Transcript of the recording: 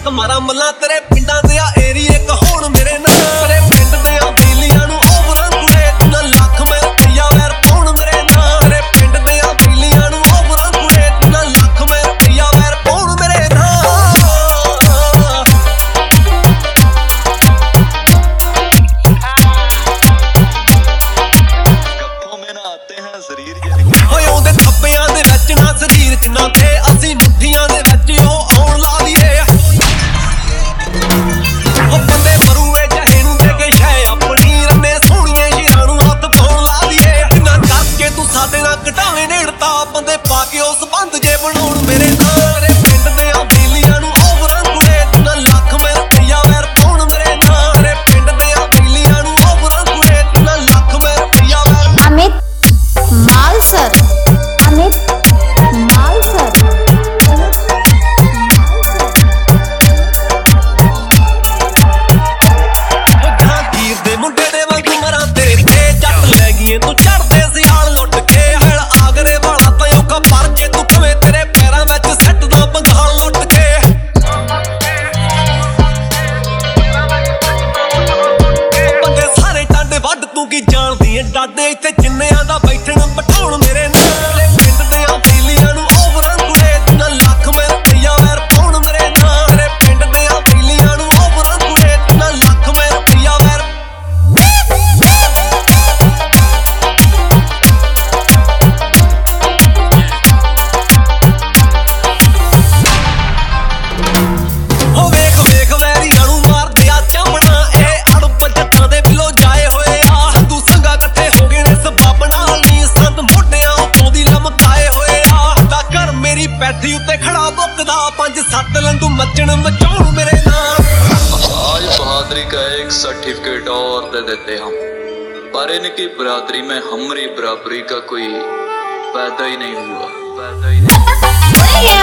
ਮਾਰਾਂ ਮੱਲਾਂ ਤੇਰੇ ਪਿੰਡਾਂ ਦੇ ਆ ਏਰੀਏ ਕਹਾਉਣ ਮੇਰੇ ਨਾਂ ਤੇਰੇ ਪਿੰਡ ਦੇ ਆ ਬੇਲੀਆਂ ਨੂੰ ਓਵਰਾਂ ਕੁੜੇ ਤਿੰਨ ਲੱਖ ਮੈਂ ਰੁਪਈਆ ਵੈਰ ਪਾਉਣ ਮੇਰੇ ਨਾਂ ਤੇਰੇ ਪਿੰਡ ਦੇ ਆ ਬੇਲੀਆਂ ਨੂੰ ਓਵਰਾਂ ਕੁੜੇ ਤਿੰਨ ਲੱਖ ਮੈਂ ਰੁਪਈਆ ਵੈਰ ਪਾਉਣ ਮੇਰੇ ਨਾਂ ਹੋਏ ਉਹਦੇ ਥੱਪਿਆਂ ਦੇ ਵਿੱਚ ਨਾ ਸਰੀਰ ਚ ਨਾ ਤੇ ਅਸੀਂ ਮੁੱਠੀਆਂ ਦੇ ਵਿੱਚ ਉਹ ਆਉਣ ਲਾ ਲਈਏ ਉਹ ਬੰਦੇ ਮਰੂਏ ਜਹੇ ਨੂੰ ਦੇ ਕੇ ਸ਼ੈ ਆਪਣੀ ਰੰਨੇ ਸੋਹਣੀਏ ਸ਼ੇਰਾਂ ਨੂੰ ਹੱਥ ਪਾਉਣ ਲਾ ਲਈਏ ਕਿੰਨਾ ਕਰਕੇ ਤੂੰ ਸਾਡੇ ਨਾਲ ਘਟਾਵੇਂ ਨੇੜਤਾ ਬੰਦੇ ਪਾ ਕੇ ਉਸ ਬੰਦ ਜੇ ਬਣਾਉਣ ਮੇਰੇ ਨਾਂ ਤੇਰੇ ਪਿੰਡ ਦੇ ਆ ਬੇਲੀਆਂ ਨੂੰ ਓਵਰਾਂ ਕੁੜੇ ਤਿੰਨ ਲੱਖ ਮੈਂ ਰੁਪਈਆ ਵੈਰ ਪਾਉਣ ਮੇਰੇ ਨਾਂ ਤੇਰੇ ਪਿੰਡ ਦੇ ਆ ਬੇਲੀਆਂ ਨੂੰ ਓਵਰਾਂ ਕੁੜੇ ਤਿੰਨ ਲੱਖ ਮੈਂ ਰੁਪਈਆ ਵੈਰ अमित मालसर ਜਹਾਂਗੀਰ ਦੇ ਮੁੰਡੇ ਦੇ ਵਾਂਗੂ ਮਰਾਂ ਤੇਰੇ ਤੇ ਜੱਟ ਲੈ ਗਈਏ ਤੂੰ ਚੜਦੇ ਸਿਆਲ ਲੁੱਟ ਕੇ ਹਲ ਆਗਰੇ ਵਾਲਾ ਤਾਂ ਔਖਾ ਪਰ ਜੇ ਤੂੰ ਕਵੇਂ ਤੇਰੇ ਪੈਰਾਂ ਵਿੱਚ ਸੱਟਦਾ ਬੰਗਾਲ ਲੁੱਟ ਕੇ ਬੰਦੇ ਸਾਰੇ ਟਾਂਡੇ ਵੱਢ ਤੂੰ ਕੀ ਜਾਣਦੀ ਏ ਡਾਡੇ ਇੱਥੇ ਜਿੰਨਿਆਂ ਦਾ ਬੈਠਣ ਪਠਾਉਣ ਮੇਰੇ ਨਾਲ ਪਿੰਡ ਦੇ ਆ ਬੇਲੀਆਂ ਨੂੰ ਓਵਰਾਂ ਕੁੜੇ ਤਿੰਨ ਲੱਖ ਮੈਂ ਰੁਪਈਆ ਵੈਰ ਪਾਉਣ ਮੇਰੇ ਨਾਂ ਤੇਰੇ ਪਿੰਡ ਦੇ ਆ ਬੇਲੀਆਂ ਨੂੰ ਓਵਰਾਂ ਕੁੜੇ ਤਿੰਨ ਲੱਖ ਮੈਂ ਰੁਪਈਆ ਵੈਰ ਹੋ ਵੇਖ ਵੇਖ ਵੈਰੀਆਂ ਨੂੰ ਮਾਰਦੇ ਆ ਚਾਂਬਣਾ ਇਹ ਅੜਪ ਜੱਟਾਂ ਦੇ ਬਿੱਲੋ ਜਾਏ ਹੋਏ ਆ ਹਿੰਦੂ ਸੰਗਾ ਇਕੱਠੇ ਹੋ ਗਏ ਨੇ ਸਬੱਬ ਨਾਲ ਨੀ ਸੰਤ ਮੋਢਿਆਂ ਉੱਤੋਂ ਦੀ ਲਮਕਾਏ ਹੋਏ ਆ ਦਾ ਘਰ ਮੇਰੀ ਪੈਠੀ ਉੱਤੇ ਖੜਾ ਬੁੱਕਦਾ 5-7 ਲੰਡੂ ਮੱਚਣ ਮਚਾਉਣ ਮੇਰੇ ਨਾਂ आज बहादुरी का एक सर्टिफिकेट और दे देते हम, पर इनकी बरादरी में हमारी बराबरी का कोई पैदा ही नहीं हुआ।